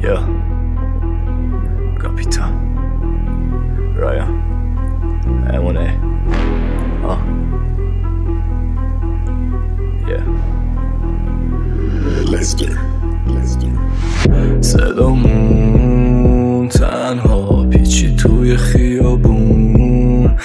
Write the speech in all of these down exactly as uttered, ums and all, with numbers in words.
Yo, Kapitan Ryan همونه آه Yeah Lester Lester صدامون تنها پیچی توی خیابون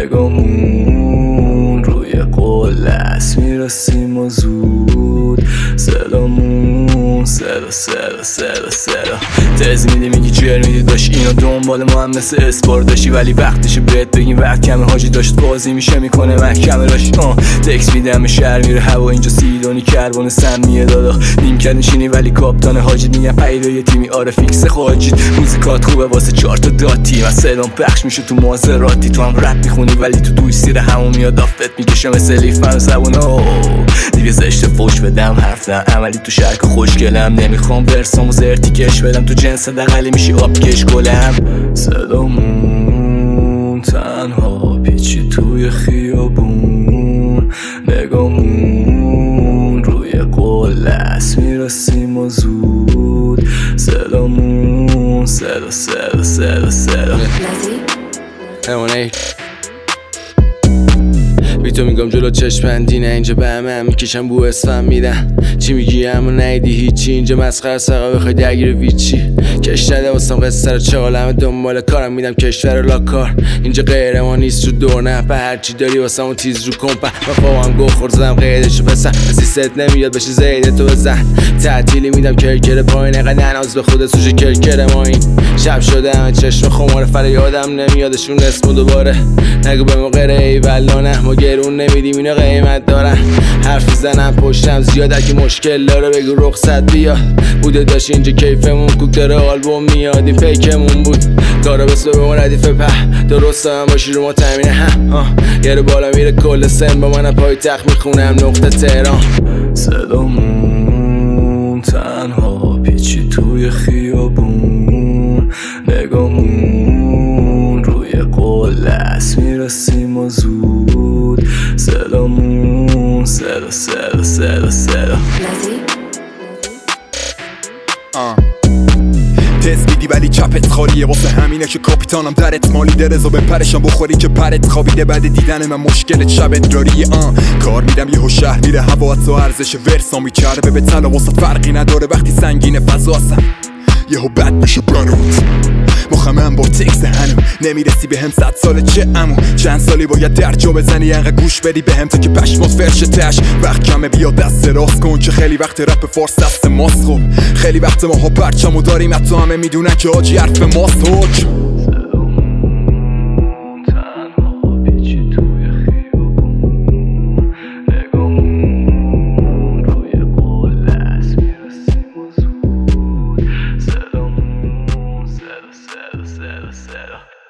نگامون روی قلعس میرسیم و زود صدامون صدا صدا صدا صدا تز میدی میگی جر میدی داشت اینا دنبال ما هم مثل اسپار داشتی ولی وقتشه بهت بگیم وقت کمه حاجی داشت بازی میشه میکنه محکمه راش تکس میدم به شهر میره هوا اینجا سیدانی کربان سمیه دادا نیم کد نشینی ولی کاپتان حاجی میگم پیدا یه تیمی آره فیکس خواجید موزیکات خوبه واسه چهار تا داتی و صدام پخش میشه تو مازراتی تو هم رپ میخونی ولی تو دوی سیر همون میاد آفت میکشه مثل لیف من زبونا دیگه زشت فوش بدم حرف دم عملی تو شرک خوشگلم نمیخوام برسام و زرتیکش بدم تو جنس دقلی میشی آبکش گلم صدامون تنها پیچی توی خیابون نگامون روی قلعس میرسیم و زود صدامون صدا صدا صدا صدا همونه بی تو میگم جلو چشمندی نه اینجا به همه هم میکشم بو اسفم میدن چی میگی همه نیدی هیچی اینجا مسخره سقا بخوای درگیر ویچی کش نده واسم قصه رو چه همه دنبال کارم میدم کشور لا کار اینجا غیر ما نیست رو دور نه به هرچی داری واسم اون تیز رو کمپه و فاهم گو خورد زدم قیدشو بسن بسی ست نمیاد بشه زیده تو بزن تعطیلی میدم کرکر پایین اقل نناز به خود سوش کرکر ما این شب شده همه چشم خمار فریادم نمیادشون اسم دوباره نگو به ما غیر ایولانه ما گرون نمیدیم اینا قیمت دارن حرف زنم پشتم زیاد اگه مشکل داره بگو رخصت بیا بوده داشت اینجا کیفمون کوک داره آلبوم میاد این پیکمون بود کارا بسه به ما ردیف په درست هم باشی رو ما تامینه هم یه رو بالا میره کل سن با من پای تخت میخونم نقطه تهران صدامون تنها پیچی توی خیابون نگامون روی قلعس میرسیم و زود صدامون صدا صدا صدا صدا تز میدی ولی چپت خالیه واسه همینه که کاپیتانم درت مالی درزا به پرشم بخوری که پرت خوابیده بعد دیدن من مشکلت شبت داری آن کار میدم یهو شهر میره هوات و ارزش ورسا میچربه به طلا واسه فرقی نداره وقتی سنگین فضا هستم یهو بد میشه برات مخمم با تکس هنوز نمیرسی به هم صد سال چه امو چند سالی باید در جا بزنی انقدر گوش بدی به هم تا که پشمات فرش تش وقت کمه بیا دست راست کن که خیلی وقت رپ فارس دست ماست خب خیلی وقت ماها پرچمو داریم حتی همه میدونن که آجی حرف ماست حکم